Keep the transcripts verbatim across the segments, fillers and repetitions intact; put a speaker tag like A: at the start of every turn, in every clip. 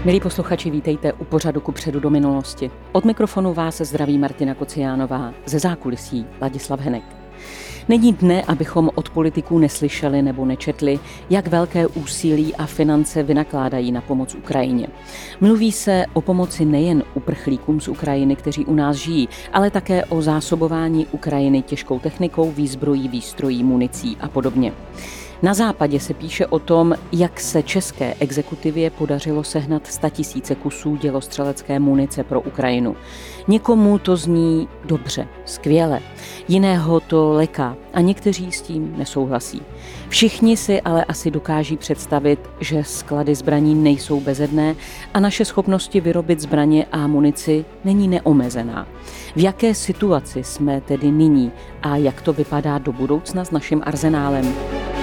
A: Milí posluchači, vítejte u pořadu Kupředu do minulosti. Od mikrofonu vás zdraví Martina Kociánová, ze zákulisí Ladislav Henek. Není dne, abychom od politiků neslyšeli nebo nečetli, jak velké úsilí a finance vynakládají na pomoc Ukrajině. Mluví se o pomoci nejen uprchlíkům z Ukrajiny, kteří u nás žijí, ale také o zásobování Ukrajiny těžkou technikou, výzbrojí, výstrojí, municí a podobně. Na západě se píše o tom, jak se české exekutivě podařilo sehnat statisíce kusů dělostřelecké munice pro Ukrajinu. Někomu to zní dobře, skvěle, jiného to leká a někteří s tím nesouhlasí. Všichni si ale asi dokáží představit, že sklady zbraní nejsou bezedné a naše schopnosti vyrobit zbraně a munici není neomezená. V jaké situaci jsme tedy nyní a jak to vypadá do budoucna s naším arzenálem?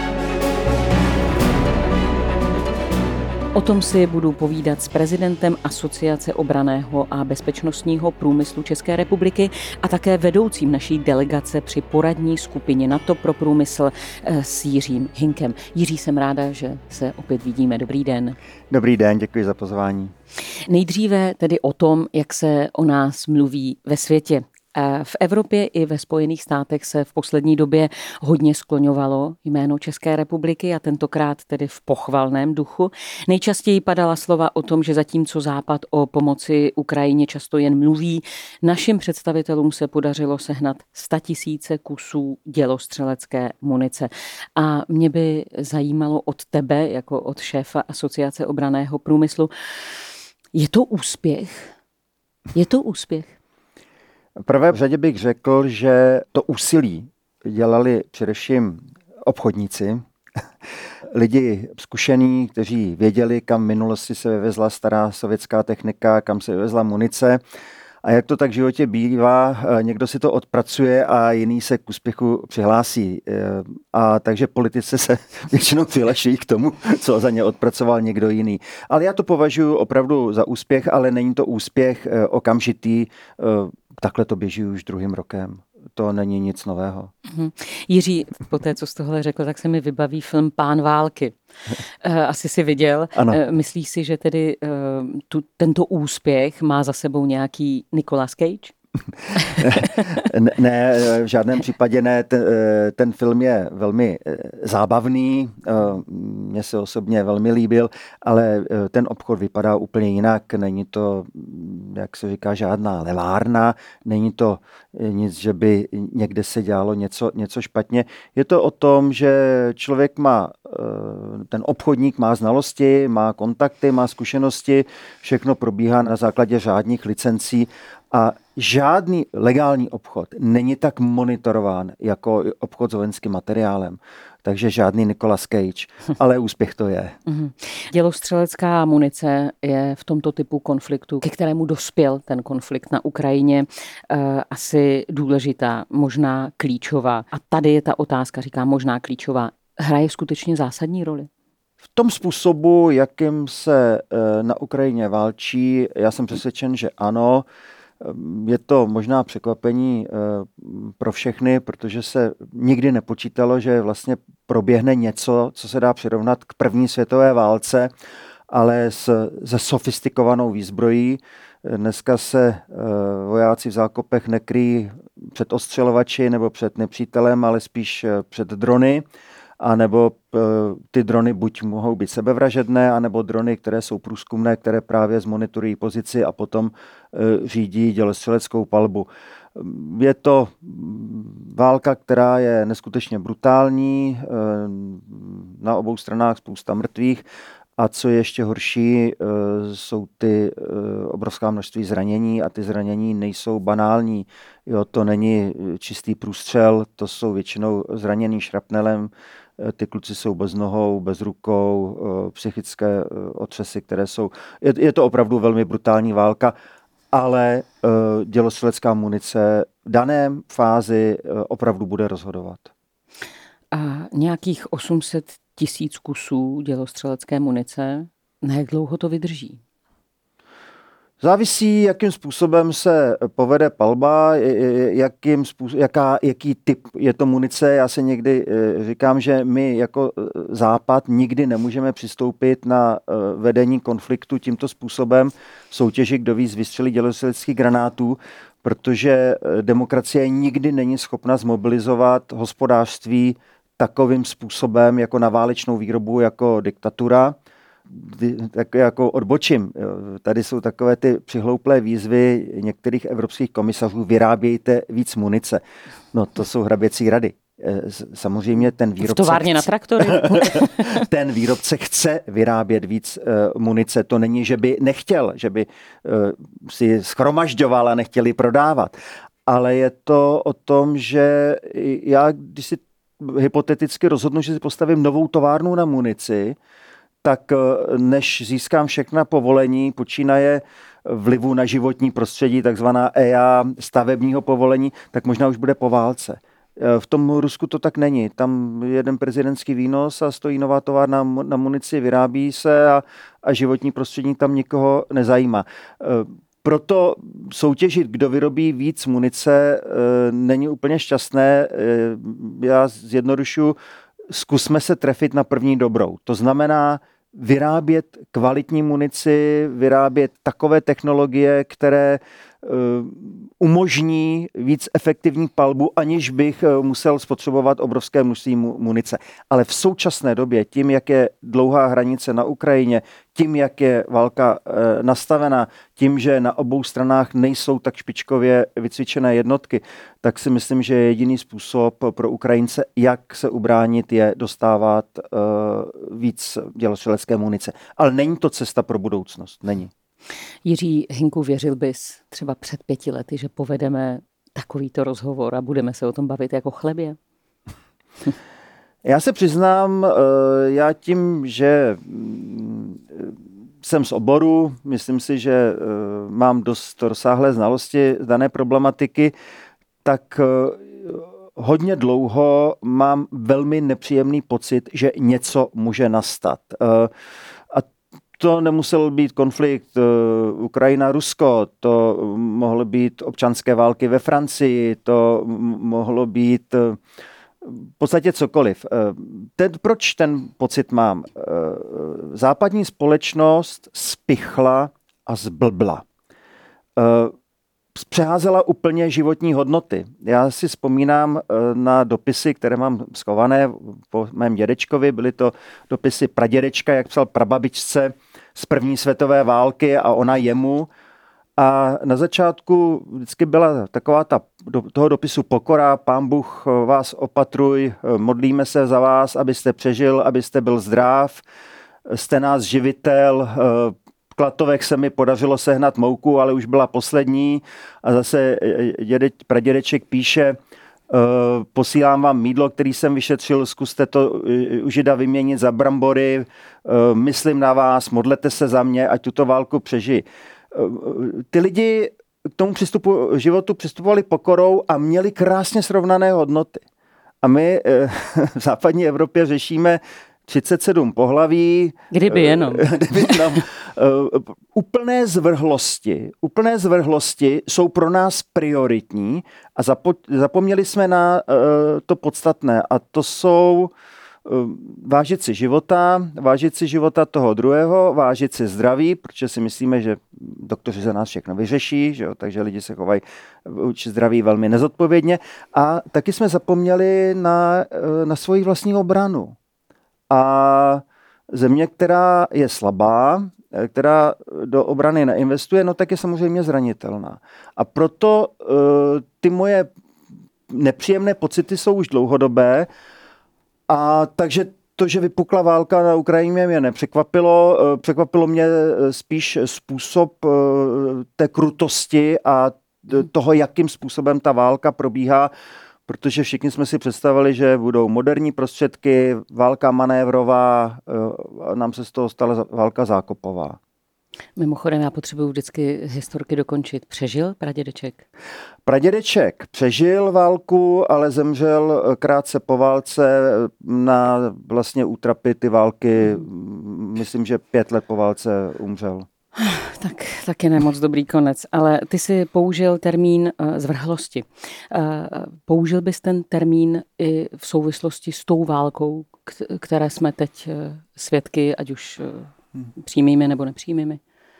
A: O tom si budu povídat s prezidentem Asociace obranného a bezpečnostního průmyslu České republiky a také vedoucím naší delegace při poradní skupině NATO pro průmysl s Jiřím Hinkem. Jiří, jsem ráda, že se opět vidíme. Dobrý den.
B: Dobrý den, děkuji za pozvání.
A: Nejdříve tedy o tom, jak se o nás mluví ve světě. V Evropě i ve Spojených státech se v poslední době hodně skloňovalo jméno České republiky a tentokrát tedy v pochvalném duchu. Nejčastěji padala slova o tom, že zatímco Západ o pomoci Ukrajině často jen mluví, našim představitelům se podařilo sehnat statisíce kusů dělostřelecké munice. A mě by zajímalo od tebe, jako od šéfa Asociace obranného průmyslu, je to úspěch? Je to úspěch?
B: V prvé řadě bych řekl, že to úsilí dělali především obchodníci, lidi zkušení, kteří věděli, kam v minulosti se vyvezla stará sovětská technika, kam se vyvezla munice. A jak to tak v životě bývá, někdo si to odpracuje a jiný se k úspěchu přihlásí. A takže politici se většinou přihlašují k tomu, co za ně odpracoval někdo jiný. Ale já to považuji opravdu za úspěch, ale není to úspěch okamžitý. Takhle to běží už druhým rokem. To není nic nového.
A: Hmm. Jiří, po té, co jsi tohle řekl, tak se mi vybaví film Pán války. Asi si viděl.
B: Ano.
A: Myslíš si, že tedy tu, tento úspěch má za sebou nějaký Nicolas Cage?
B: ne, ne, v žádném případě ne. Ten, ten film je velmi zábavný, mně se osobně velmi líbil, ale ten obchod vypadá úplně jinak. Není to, jak se říká, žádná levárna, není to nic, že by někde se dělalo něco, něco špatně. Je to o tom, že člověk má, ten obchodník má znalosti, má kontakty, má zkušenosti, všechno probíhá na základě řádných licencí. A žádný legální obchod není tak monitorován jako obchod s vojenským materiálem. Takže žádný Nicolas Cage, ale úspěch to je.
A: Mm-hmm. Dělostřelecká munice je v tomto typu konfliktu, ke kterému dospěl ten konflikt na Ukrajině, eh, asi důležitá, možná klíčová. A tady je ta otázka, říká možná klíčová. Hraje skutečně zásadní roli?
B: V tom způsobu, jakým se eh, na Ukrajině válčí, já jsem přesvědčen, že ano. Je to možná překvapení pro všechny, protože se nikdy nepočítalo, že vlastně proběhne něco, co se dá přirovnat k první světové válce, ale s, se sofistikovanou výzbrojí. Dneska se vojáci v zákopech nekryjí před ostřelovači nebo před nepřítelem, ale spíš před drony. A nebo ty drony buď mohou být sebevražedné, anebo drony, které jsou průzkumné, které právě zmonitorují pozici a potom řídí dělostřeleckou palbu. Je to válka, která je neskutečně brutální, na obou stranách spousta mrtvých. A co je ještě horší, jsou ty obrovská množství zranění a ty zranění nejsou banální. Jo, to není čistý průstřel, to jsou většinou zraněný šrapnelem. Ty kluci jsou bez nohou, bez rukou, psychické otřesy, které jsou... Je, je to opravdu velmi brutální válka, ale dělostřelecká munice v dané fázi opravdu bude rozhodovat.
A: A nějakých osm set tisíc kusů dělostřelecké munice, na jak dlouho to vydrží?
B: Závisí, jakým způsobem se povede palba, jakým způsob, jaká, jaký typ je to munice. Já se někdy říkám, že my jako Západ nikdy nemůžeme přistoupit na vedení konfliktu tímto způsobem, soutěži, kdo víc vystřelí dělostřeleckých granátů, protože demokracie nikdy není schopna zmobilizovat hospodářství takovým způsobem jako na válečnou výrobu, jako diktatura. Tak jako odbočím. Tady jsou takové ty přihlouplé výzvy některých evropských komisařů, vyrábějte víc munice. No to jsou hraběcí rady. Samozřejmě ten výrobce...
A: V továrně na traktory.
B: Ten výrobce chce vyrábět víc uh, munice. To není, že by nechtěl, že by uh, si schromažďoval a nechtěli prodávat. Ale je to o tom, že já, když si hypoteticky rozhodnu, že si postavím novou továrnu na munici, tak než získám všechna povolení, počínaje vlivu na životní prostředí, takzvaná E I A stavebního povolení, tak možná už bude po válce. V tom Rusku to tak není. Tam jeden prezidentský výnos a stojí nová továrna na munici, vyrábí se a, a životní prostředí tam nikoho nezajímá. Proto soutěžit, kdo vyrobí víc munice, není úplně šťastné. Já zjednodušuji, zkusme se trefit na první dobrou. To znamená vyrábět kvalitní munici, vyrábět takové technologie, které umožní víc efektivní palbu, aniž bych musel spotřebovat obrovské množství munice. Ale v současné době, tím, jak je dlouhá hranice na Ukrajině, tím, jak je válka nastavena, tím, že na obou stranách nejsou tak špičkově vycvičené jednotky, tak si myslím, že jediný způsob pro Ukrajince, jak se ubránit, je dostávat víc dělostřelecké munice. Ale není to cesta pro budoucnost. Není.
A: Jiří Hynku, věřil bys třeba před pěti lety, že povedeme takovýto rozhovor a budeme se o tom bavit jako chlebě?
B: Já se přiznám, já tím, že jsem z oboru, myslím si, že mám dost rozsáhlé znalosti z dané problematiky, tak hodně dlouho mám velmi nepříjemný pocit, že něco může nastat. To nemusel být konflikt uh, Ukrajina-Rusko, to mohlo být občanské války ve Francii, to m- mohlo být uh, v podstatě cokoliv. Uh, ten, proč ten pocit mám? Uh, západní společnost spichla a zblbla. Uh, Přeházela úplně životní hodnoty. Já si vzpomínám na dopisy, které mám schované po mém dědečkovi. Byly to dopisy pradědečka, jak psal prababičce z první světové války a ona jemu. A na začátku vždycky byla taková ta do toho dopisu pokora. Pán Bůh vás opatruj, modlíme se za vás, abyste přežil, abyste byl zdrav. Jste nás živitel, Klatovek se mi podařilo sehnat mouku, ale už byla poslední. A zase dědeč, pradědeček píše, posílám vám mýdlo, který jsem vyšetřil, zkuste to u Žida vyměnit za brambory, myslím na vás, modlete se za mě, ať tuto válku přežiji. Ty lidi k tomu přístupu, životu přistupovali pokorou a měli krásně srovnané hodnoty. A my v západní Evropě řešíme třicet sedm pohlaví.
A: Kdyby jenom.
B: Kdyby jenom. Úplné zvrhlosti. Úplné zvrhlosti jsou pro nás prioritní a zapo- zapomněli jsme na uh, to podstatné. A to jsou uh, vážit si života, vážit si života toho druhého, vážit si zdraví, protože si myslíme, že doktoři za nás všechno vyřeší, že jo? Takže lidi se chovají vůči zdraví velmi nezodpovědně. A taky jsme zapomněli na, uh, na svoji vlastní obranu. A země, která je slabá, která do obrany neinvestuje, no tak je samozřejmě zranitelná. A proto uh, ty moje nepříjemné pocity jsou už dlouhodobé. A takže to, že vypukla válka na Ukrajině, mě nepřekvapilo. Uh, překvapilo mě spíš způsob uh, té krutosti a toho, jakým způsobem ta válka probíhá, protože všichni jsme si představili, že budou moderní prostředky, válka manévrová, a nám se z toho stala válka zákopová.
A: Mimochodem, já potřebuji vždycky historky dokončit. Přežil pradědeček?
B: Pradědeček přežil válku, ale zemřel krátce po válce na vlastně útrapy ty války. Myslím, že pět let po válce umřel.
A: Tak, taky ne moc dobrý konec, ale ty jsi použil termín uh, zvrhlosti. Uh, použil bys ten termín i v souvislosti s tou válkou, které jsme teď uh, svědky, ať už uh, přímými nebo nepřímými?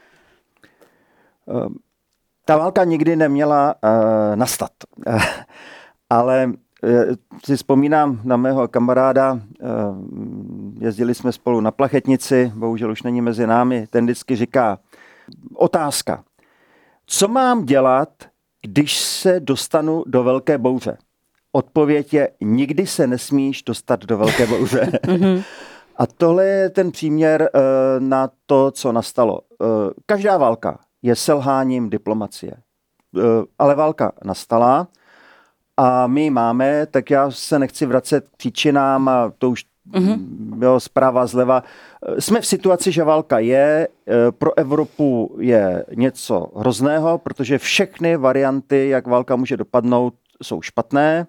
B: Uh, ta válka nikdy neměla uh, nastat, uh, ale uh, si vzpomínám na mého kamaráda, uh, jezdili jsme spolu na plachetnici, bohužel už není mezi námi, ten vždycky říká, otázka, co mám dělat, když se dostanu do velké bouře? Odpověď je, nikdy se nesmíš dostat do velké bouře. A tohle je ten příměr uh, na to, co nastalo. Uh, každá válka je selháním diplomacie. Uh, ale válka nastala a my máme, tak já se nechci vracet k příčinám a to už mm-hmm. bylo zprava zleva. Jsme v situaci, že válka je, pro Evropu je něco hrozného, protože všechny varianty, jak válka může dopadnout, jsou špatné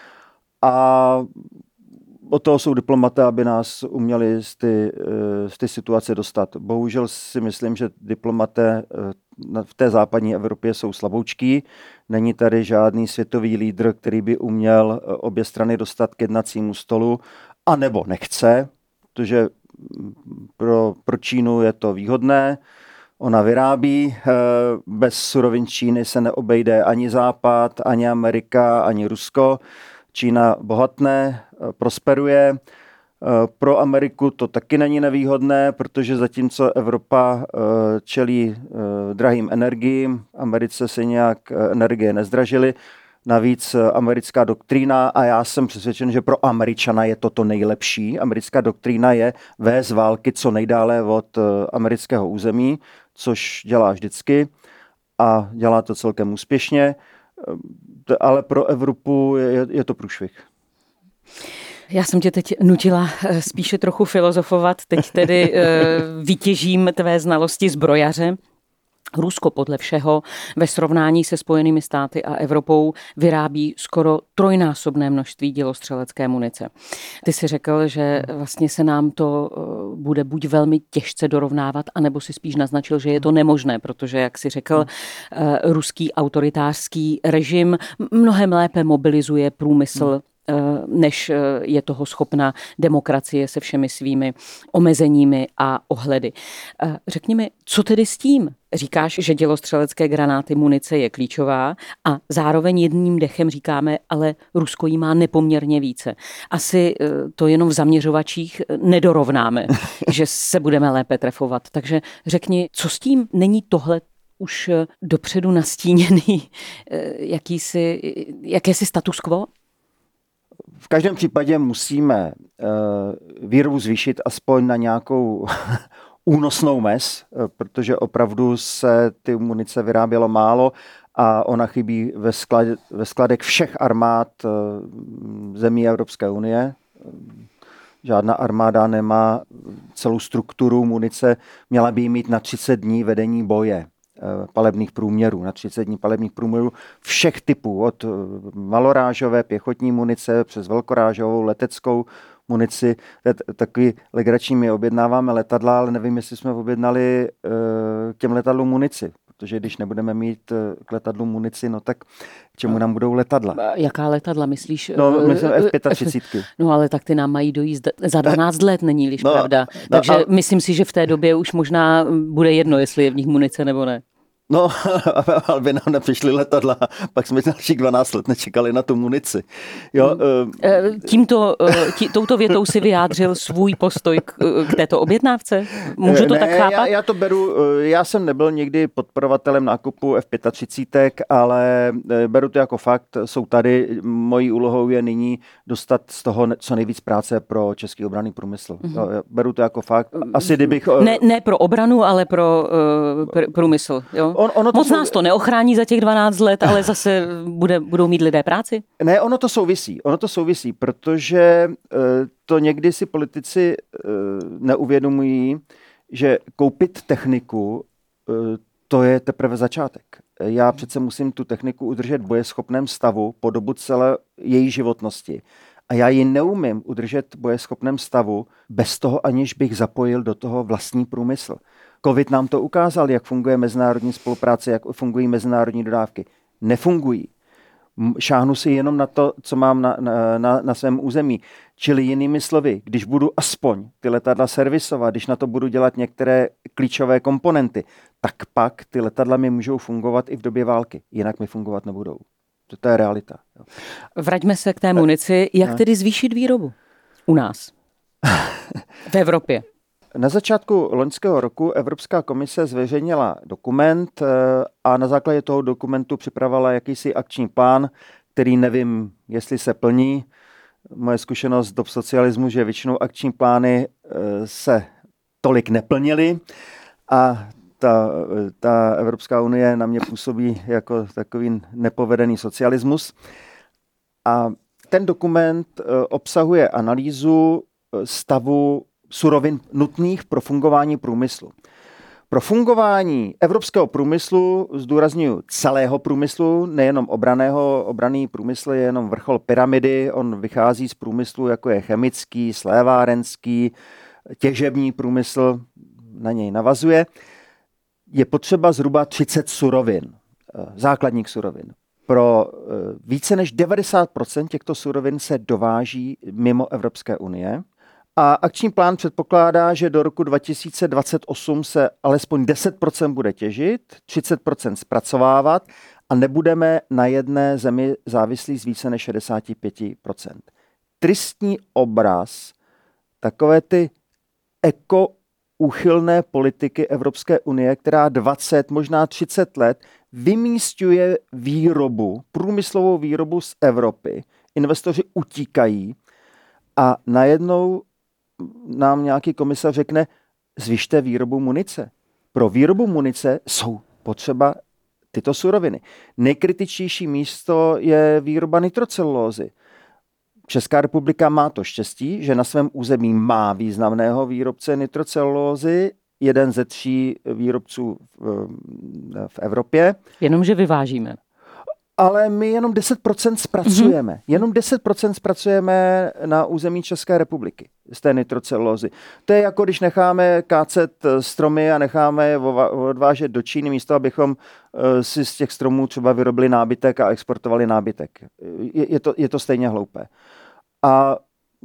B: a od toho jsou diplomaté, aby nás uměli z ty, z ty situace dostat. Bohužel si myslím, že diplomaté v té západní Evropě jsou slaboučký. Není tady žádný světový lídr, který by uměl obě strany dostat k jednacímu stolu, anebo nechce, protože pro, pro Čínu je to výhodné. Ona vyrábí, bez surovin Číny se neobejde ani Západ, ani Amerika, ani Rusko. Čína bohatne, prosperuje. Pro Ameriku to taky není nevýhodné, protože zatímco Evropa čelí drahým energiím, Americe se nějak energie nezdražily. Navíc americká doktrína, a já jsem přesvědčen, že pro Američana je to to nejlepší. Americká doktrína je vést války co nejdále od amerického území, což dělá vždycky a dělá to celkem úspěšně. Ale pro Evropu je, je to průšvih.
A: Já jsem tě teď nutila spíše trochu filozofovat, teď tedy vytěžím tvé znalosti zbrojaře. Rusko podle všeho ve srovnání se Spojenými státy a Evropou vyrábí skoro trojnásobné množství dělostřelecké munice. Ty si řekl, že vlastně se nám to bude buď velmi těžce dorovnávat, anebo si spíš naznačil, že je to nemožné, protože, jak si řekl, ruský autoritářský režim mnohem lépe mobilizuje průmysl, než je toho schopna demokracie se všemi svými omezeními a ohledy. Řekni mi, co tedy s tím? Říkáš, že dělostřelecké granáty munice je klíčová a zároveň jedním dechem říkáme, ale Rusko jí má nepoměrně více. Asi to jenom v zaměřovačích nedorovnáme, že se budeme lépe trefovat. Takže řekni, co s tím? Není tohle už dopředu nastíněný jakýsi, jakési status quo?
B: V každém případě musíme uh, výrobu zvýšit aspoň na nějakou únosnou mez, protože opravdu se ty munice vyrábělo málo a ona chybí ve, sklad, ve skladech všech armád uh, zemí Evropské unie. Žádná armáda nemá celou strukturu munice, měla by mít na třicet dní vedení boje. Palebných průměrů, na třicet dní palebných průměrů všech typů, od malorážové pěchotní munice přes velkorážovou leteckou munici. Takový legrační, my objednáváme letadla, ale nevím, jestli jsme objednali k těm letadlům munici, protože když nebudeme mít k letadlu munici, no tak k čemu nám budou letadla?
A: Jaká letadla, myslíš?
B: No, myslím F třicet pět.
A: No, ale tak ty nám mají dojít za dvanáct let, není-liž no, pravda. Takže no, a... myslím si, že v té době už možná bude jedno, jestli je v nich munice nebo ne.
B: No, aby nám nepřišly letadla, pak jsme dalších dvanáct let nečekali na tu munici. Jo,
A: Tímto, tí, touto větou si vyjádřil svůj postoj k, k této objednávce? Můžu to
B: ne,
A: tak chápat?
B: Já, já to beru, já jsem nebyl nikdy podporovatelem nákupu F třicet pět, ale beru to jako fakt, jsou tady, mojí úlohou je nyní dostat z toho co nejvíc práce pro český obranný průmysl. Mm-hmm. Jo, beru to jako fakt. Asi kdybych...
A: Ne, ne pro obranu, ale pro uh, pr- průmysl, jo? On, ono to Moc sou... nás to neochrání za těch dvanáct let, ale zase bude, budou mít lidé práci?
B: Ne, ono to souvisí. Ono to souvisí, protože uh, to někdy si politici uh, neuvědomují, že koupit techniku, uh, to je teprve začátek. Já přece musím tu techniku udržet v bojeschopném stavu po dobu celé její životnosti. A já ji neumím udržet v bojeschopném stavu bez toho, aniž bych zapojil do toho vlastní průmysl. Covid nám to ukázal, jak funguje mezinárodní spolupráce, jak fungují mezinárodní dodávky. Nefungují. Šáhnu si jenom na to, co mám na, na, na, na svém území. Čili jinými slovy, když budu aspoň ty letadla servisovat, když na to budu dělat některé klíčové komponenty, tak pak ty letadla mi můžou fungovat i v době války. Jinak mi fungovat nebudou. To, to je realita.
A: Vraťme se k té munici. Jak tedy zvýšit výrobu u nás? V Evropě.
B: Na začátku loňského roku Evropská komise zveřejnila dokument a na základě toho dokumentu připravila jakýsi akční plán, který nevím, jestli se plní. Moje zkušenost do socialismu, že většinou akční plány se tolik neplnily a ta, ta Evropská unie na mě působí jako takový nepovedený socialismus. A ten dokument obsahuje analýzu stavu surovin nutných pro fungování průmyslu. Pro fungování evropského průmyslu, zdůrazňuji celého průmyslu, nejenom obraného, obranný průmysl je jenom vrchol pyramidy, on vychází z průmyslu, jako je chemický, slévárenský, těžební průmysl, na něj navazuje. Je potřeba zhruba třicet surovin, základních surovin. Pro více než devadesát procent těchto surovin se dováží mimo Evropské unie. A akční plán předpokládá, že do roku dva tisíce dvacet osm se alespoň deset procent bude těžit, třicet procent zpracovávat a nebudeme na jedné zemi závislí z více než šedesát pět procent. Tristní obraz takové ty ekoúchylné politiky Evropské unie, která dvacet, možná třicet let vymísťuje výrobu, průmyslovou výrobu z Evropy. Investoři utíkají a najednou nám nějaký komisař řekne, zvyšte výrobu munice. Pro výrobu munice jsou potřeba tyto suroviny. Nejkritičtější místo je výroba nitrocelulózy. Česká republika má to štěstí, že na svém území má významného výrobce nitrocelulózy, jeden ze tří výrobců v, v Evropě.
A: Jenomže vyvážíme.
B: Ale my jenom deset procent zpracujeme. Mm-hmm. Jenom deset procent zpracujeme na území České republiky z té nitrocelulózy. To je jako když necháme kácet stromy a necháme je odvážet do Číny místo, abychom si z těch stromů třeba vyrobili nábytek a exportovali nábytek. Je, je, to, je to stejně hloupé. A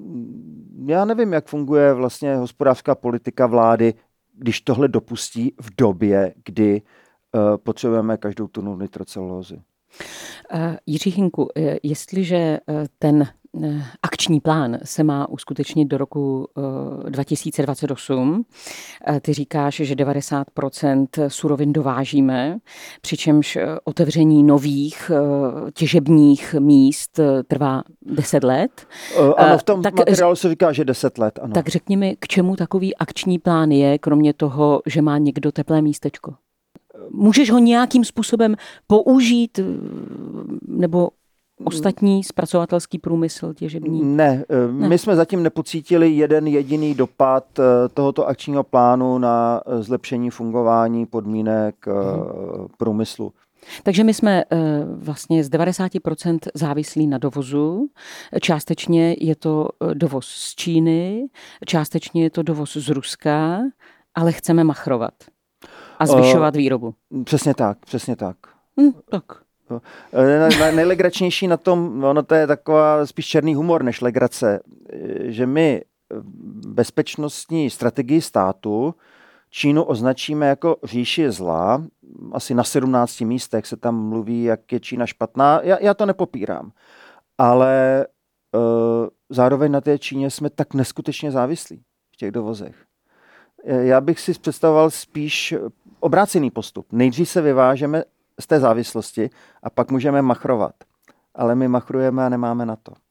B: já nevím, jak funguje vlastně hospodářská politika vlády, když tohle dopustí v době, kdy uh, potřebujeme každou tunu nitrocelulózy.
A: Uh, Jiří Hynku, jestliže ten akční plán se má uskutečnit do roku dva tisíce dvacet osm, ty říkáš, že devadesát procent surovin dovážíme, přičemž otevření nových těžebních míst trvá deset let.
B: Uh, ano, v tom tak, materiálu se říká, že deset let. Ano.
A: Tak řekni mi, k čemu takový akční plán je, kromě toho, že má někdo teplé místečko? Můžeš ho nějakým způsobem použít nebo ostatní zpracovatelský průmysl těžební?
B: Ne, ne, my jsme zatím nepocítili jeden jediný dopad tohoto akčního plánu na zlepšení fungování podmínek hmm. průmyslu.
A: Takže my jsme vlastně z devadesát procent závislí na dovozu. Částečně je to dovoz z Číny, částečně je to dovoz z Ruska, ale chceme machrovat a zvyšovat výrobu.
B: Přesně tak, přesně tak.
A: Hmm, tak.
B: Nejlegračnější na tom, ono to je taková spíš černý humor než legrace, že my bezpečnostní strategii státu Čínu označíme jako říši zla. Asi na sedmnácti místech se tam mluví, jak je Čína špatná. Já, já to nepopírám. Ale uh, zároveň na té Číně jsme tak neskutečně závislí v těch dovozech. Já bych si představoval spíš obrácený postup. Nejdřív se vyvážeme z té závislosti a pak můžeme machrovat. Ale my machrujeme a nemáme na to.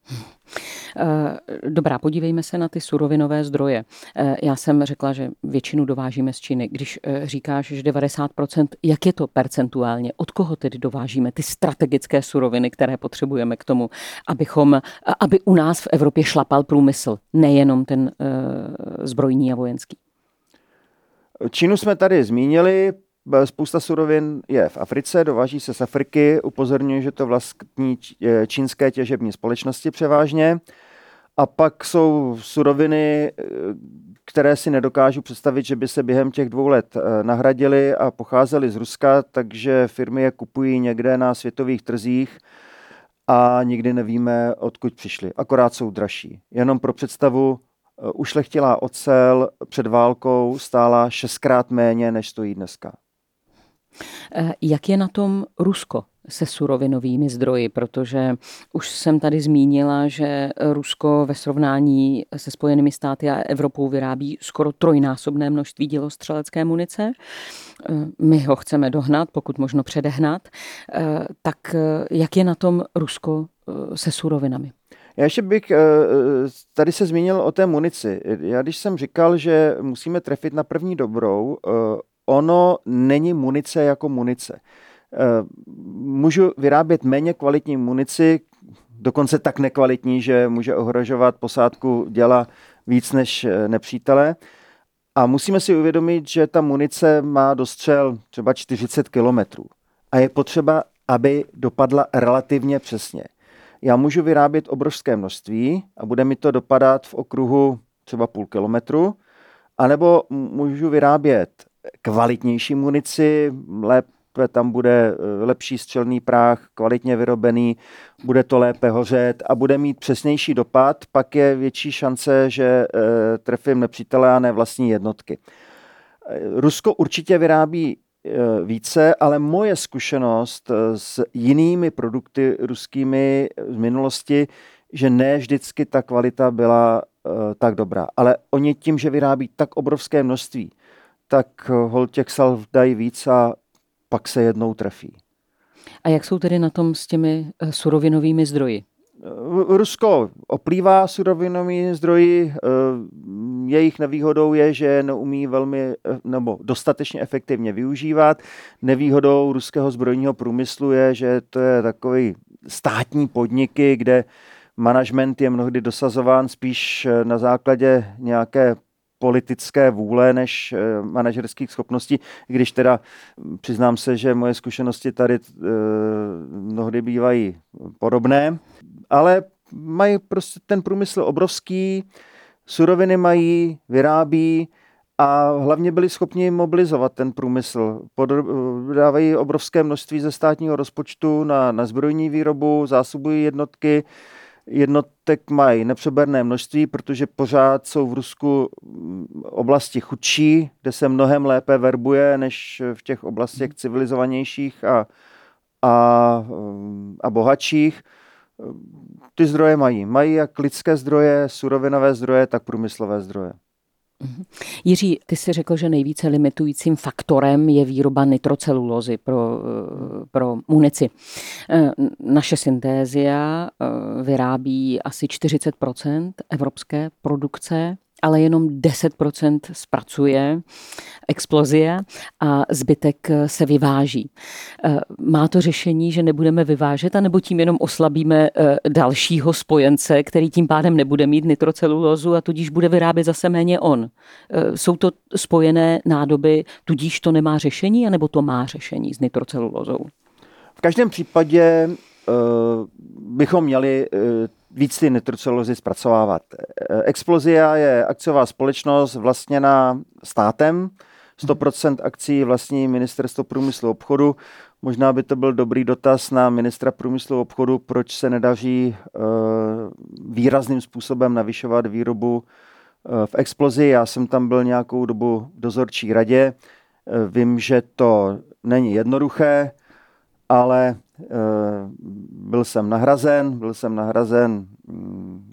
A: Dobrá, podívejme se na ty surovinové zdroje. Já jsem řekla, že většinu dovážíme z Číny. Když říkáš, že devadesát procent, jak je to percentuálně? Od koho tedy dovážíme ty strategické suroviny, které potřebujeme k tomu, abychom, aby u nás v Evropě šlapal průmysl, nejenom ten zbrojní a vojenský?
B: Čínu jsme tady zmínili. Spousta surovin je v Africe, dováží se z Afriky. Upozorňuji, že to vlastní čínské těžební společnosti převážně. A pak jsou suroviny, které si nedokážu představit, že by se během těch dvou let nahradily a pocházely z Ruska, takže firmy je kupují někde na světových trzích a nikdy nevíme, odkud přišly. Akorát jsou dražší. Jenom pro představu, ušlechtilá ocel před válkou stála šestkrát méně, než stojí dneska.
A: Jak je na tom Rusko se surovinovými zdroji? Protože už jsem tady zmínila, že Rusko ve srovnání se Spojenými státy a Evropou vyrábí skoro trojnásobné množství dělostřelecké munice. My ho chceme dohnat, pokud možno předehnat. Tak jak je na tom Rusko se surovinami?
B: Já ještě bych tady se zmínil o té munici. Já když jsem říkal, že musíme trefit na první dobrou, ono není munice jako munice. Můžu vyrábět méně kvalitní munici, dokonce tak nekvalitní, že může ohrožovat posádku děla víc než nepřítele. A musíme si uvědomit, že ta munice má dostřel třeba čtyřicet kilometrů. A je potřeba, aby dopadla relativně přesně. Já můžu vyrábět obrovské množství a bude mi to dopadat v okruhu třeba půl kilometru, anebo můžu vyrábět kvalitnější munici, lépe tam bude lepší střelný práh, kvalitně vyrobený, bude to lépe hořet a bude mít přesnější dopad, pak je větší šance, že e, trefím nepřítele a ne vlastní jednotky. Rusko určitě vyrábí e, více, ale moje zkušenost s jinými produkty ruskými z minulosti, že ne vždycky ta kvalita byla e, tak dobrá. Ale oni tím, že vyrábí tak obrovské množství, tak holt těch salv dají víc a pak se jednou trefí.
A: A jak jsou tedy na tom s těmi surovinovými zdroji?
B: Rusko oplývá surovinovými zdroji. Jejich nevýhodou je, že neumí velmi nebo dostatečně efektivně využívat. Nevýhodou ruského zbrojního průmyslu je, že to je takový státní podniky, kde management je mnohdy dosazován spíš na základě nějaké politické vůle než manažerských schopností, když teda přiznám se, že moje zkušenosti tady e, mnohdy bývají podobné, ale mají prostě ten průmysl obrovský, suroviny mají, vyrábí a hlavně byli schopni mobilizovat ten průmysl. Dávají obrovské množství ze státního rozpočtu na, na zbrojní výrobu, zásobují jednotky, jednotek mají nepřeberné množství, protože pořád jsou v Rusku oblasti chudší, kde se mnohem lépe verbuje, než v těch oblastech civilizovanějších a, a, a bohatších. Ty zdroje mají. Mají jak lidské zdroje, surovinové zdroje, tak průmyslové zdroje.
A: Jiří, ty jsi řekl, že nejvíce limitujícím faktorem je výroba nitrocelulózy pro, pro munici. Naše Synthesia vyrábí asi čtyřicet procent evropské produkce, ale jenom deset procent zpracuje Explosia a zbytek se vyváží. Má to řešení, že nebudeme vyvážet, anebo tím jenom oslabíme dalšího spojence, který tím pádem nebude mít nitrocelulózu a tudíž bude vyrábět zase méně on? Jsou to spojené nádoby, tudíž to nemá řešení, anebo to má řešení s nitrocelulózou?
B: V každém případě uh, bychom měli uh, víc ty nitrocelulózy zpracovávat. Explosia je akciová společnost vlastněná státem, sto procent akcí vlastní Ministerstvo průmyslu a obchodu. Možná by to byl dobrý dotaz na ministra průmyslu a obchodu, proč se nedaří uh, výrazným způsobem navyšovat výrobu uh, v Explosii. Já jsem tam byl nějakou dobu v dozorčí radě. Uh, vím, že to není jednoduché, ale uh, byl jsem nahrazen, byl jsem nahrazen um,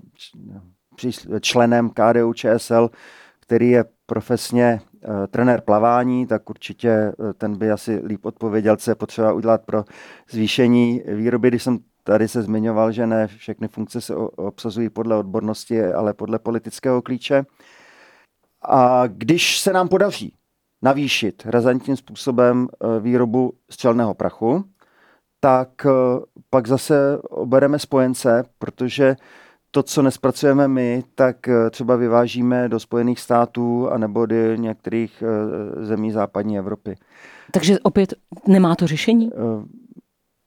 B: členem K D U Č S L, který je profesně uh, trenér plavání, tak určitě uh, ten by asi líp odpověděl, co je potřeba udělat pro zvýšení výroby. Když jsem tady se zmiňoval, že ne všechny funkce se obsazují podle odbornosti, ale podle politického klíče. A když se nám podaří navýšit razantním způsobem uh, výrobu střelného prachu, tak uh, pak zase obereme spojence, protože to, co nespracujeme my, tak třeba vyvážíme do Spojených států anebo do některých zemí západní Evropy.
A: Takže opět nemá to řešení?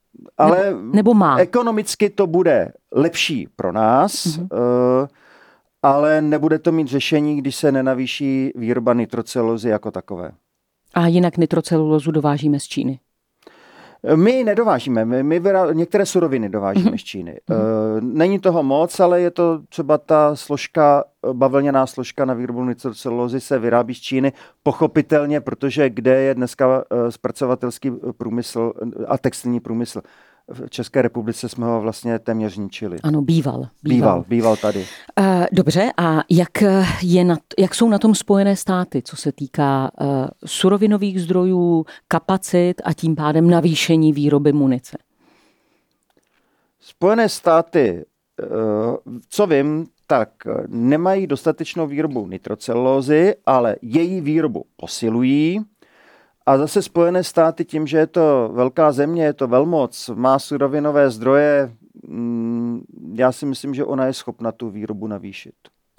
B: Ale
A: nebo, nebo má?
B: Ekonomicky to bude lepší pro nás, mm-hmm. ale nebude to mít řešení, když se nenavýší výroba nitrocelulózy jako takové.
A: A jinak nitrocelulózu dovážíme z Číny?
B: My ji nedovážíme, my, my vyra... některé suroviny dovážíme z Číny. Mm-hmm. Není toho moc, ale je to třeba ta složka, bavlněná složka na výrobu nitrocelulózy se vyrábí z Číny, pochopitelně, protože kde je dneska zpracovatelský průmysl a textilní průmysl. V České republice jsme ho vlastně téměř ničili.
A: Ano, býval.
B: Býval, býval, býval tady.
A: Uh, dobře, a jak, je na, jak jsou na tom Spojené státy, co se týká uh, surovinových zdrojů, kapacit a tím pádem navýšení výroby munice?
B: Spojené státy, uh, co vím, tak nemají dostatečnou výrobu nitrocelulózy, ale její výrobu posilují. A zase Spojené státy tím, že je to velká země, je to velmoc, má surovinové zdroje, já si myslím, že ona je schopna tu výrobu navýšit.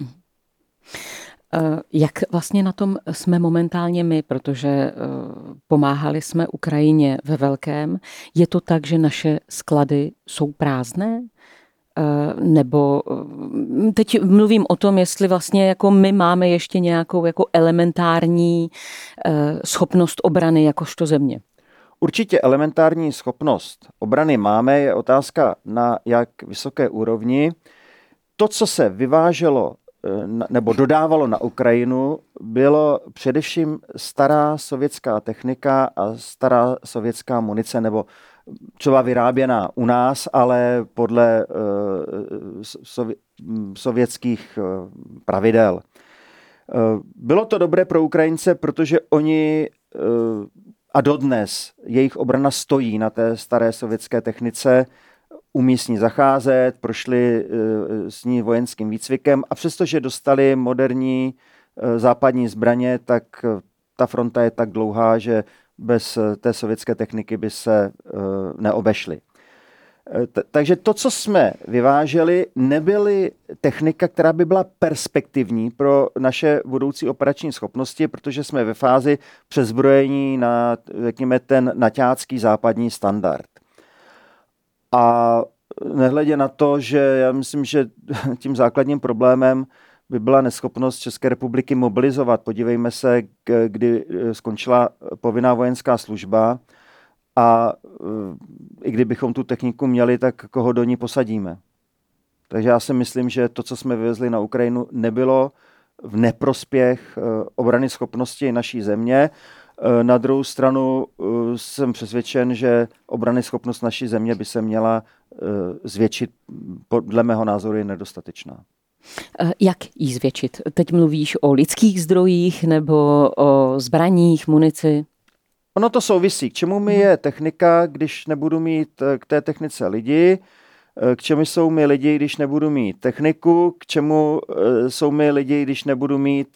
A: Jak vlastně na tom jsme momentálně my, protože pomáhali jsme Ukrajině ve velkém. Je to tak, že naše sklady jsou prázdné? Nebo teď mluvím o tom, jestli vlastně jako my máme ještě nějakou jako elementární schopnost obrany jakožto země.
B: Určitě elementární schopnost obrany máme, je otázka na jak vysoké úrovni. To, co se vyváželo nebo dodávalo na Ukrajinu, bylo především stará sovětská technika a stará sovětská munice, nebo třeba vyráběná u nás, ale podle uh, sovětských uh, pravidel. Uh, bylo to dobré pro Ukrajince, protože oni uh, a dodnes jejich obrana stojí na té staré sovětské technice, umí s ní zacházet, prošli uh, s ní vojenským výcvikem a přestože dostali moderní uh, západní zbraně, tak uh, ta fronta je tak dlouhá, že bez té sovětské techniky by se uh, neobešly. T- takže to, co jsme vyváželi, nebyly technika, která by byla perspektivní pro naše budoucí operační schopnosti, protože jsme ve fázi přezbrojení na, řekněme, ten naťácký západní standard. A nehledě na to, že já myslím, že tím základním problémem by byla neschopnost České republiky mobilizovat. Podívejme se, kdy skončila povinná vojenská služba a i kdybychom tu techniku měli, tak koho do ní posadíme. Takže já si myslím, že to, co jsme vyvezli na Ukrajinu, nebylo v neprospěch obrany schopnosti naší země. Na druhou stranu jsem přesvědčen, že obrany schopnost naší země by se měla zvětšit. Podle mého názoru je nedostatečná.
A: Jak jí zvětšit? Teď mluvíš o lidských zdrojích nebo o zbraních, munici?
B: Ono to souvisí. K čemu mi je technika, když nebudu mít k té technice lidi? K čemu jsou mi lidi, když nebudu mít techniku? K čemu jsou mi lidi, když nebudu mít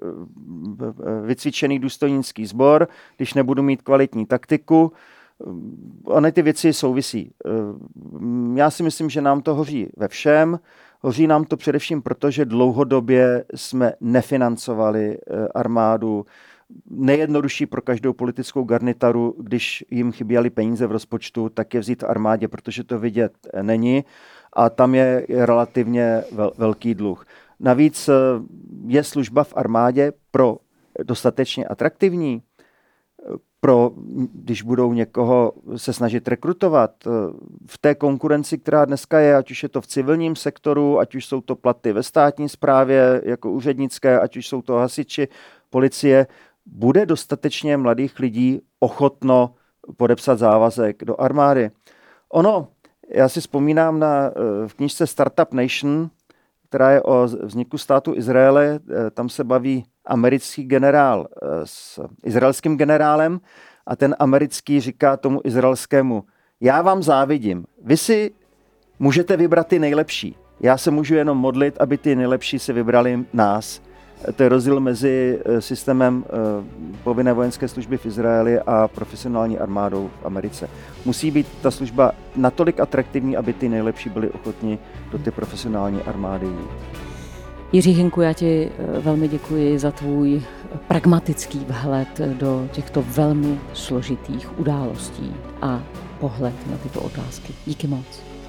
B: vycvičený důstojnický sbor? Když nebudu mít kvalitní taktiku? Ony ty věci souvisí. Já si myslím, že nám to hoří ve všem. Hoří nám to především proto, že dlouhodobě jsme nefinancovali armádu. Nejjednodušší pro každou politickou garnitaru, když jim chyběly peníze v rozpočtu, tak je vzít armádě, protože to vidět není a tam je relativně vel, velký dluh. Navíc je služba v armádě pro dostatečně atraktivní, pro, když budou někoho se snažit rekrutovat v té konkurenci, která dneska je, ať už je to v civilním sektoru, ať už jsou to platy ve státní správě jako úřednické, ať už jsou to hasiči, policie, bude dostatečně mladých lidí ochotno podepsat závazek do armády. Ono, já si vzpomínám na v knížce Startup Nation, která je o vzniku státu Izraele, tam se baví americký generál s izraelským generálem a ten americký říká tomu izraelskému, já vám závidím, vy si můžete vybrat ty nejlepší, já se můžu jenom modlit, aby ty nejlepší si vybrali nás. To je rozdíl mezi systémem povinné vojenské služby v Izraeli a profesionální armádou v Americe. Musí být ta služba natolik atraktivní, aby ty nejlepší byli ochotni do ty profesionální armády jít.
A: Jiří Hynku, já ti velmi děkuji za tvůj pragmatický vhled do těchto velmi složitých událostí a pohled na tyto otázky. Díky moc.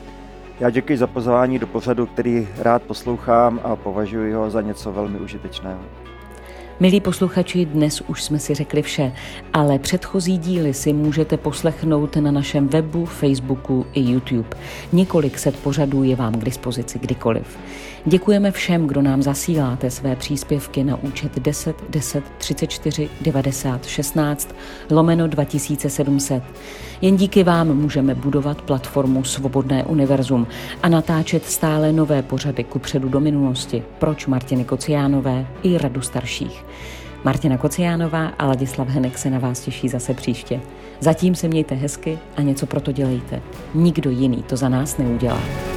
B: Já děkuji za pozvání do pořadu, který rád poslouchám a považuji ho za něco velmi užitečného.
A: Milí posluchači, dnes už jsme si řekli vše, ale předchozí díly si můžete poslechnout na našem webu, Facebooku i YouTube. Několik set pořadů je vám k dispozici kdykoliv. Děkujeme všem, kdo nám zasíláte své příspěvky na účet deset deset třicet čtyři devadesát šestnáct lomeno dva tisíce sedm set. Jen díky vám můžeme budovat platformu Svobodné univerzum a natáčet stále nové pořady kupředu do minulosti. Proč Martiny Kociánové i Radu starších. Martina Kociánová a Ladislav Henek se na vás těší zase příště. Zatím se mějte hezky a něco pro to dělejte. Nikdo jiný to za nás neudělá.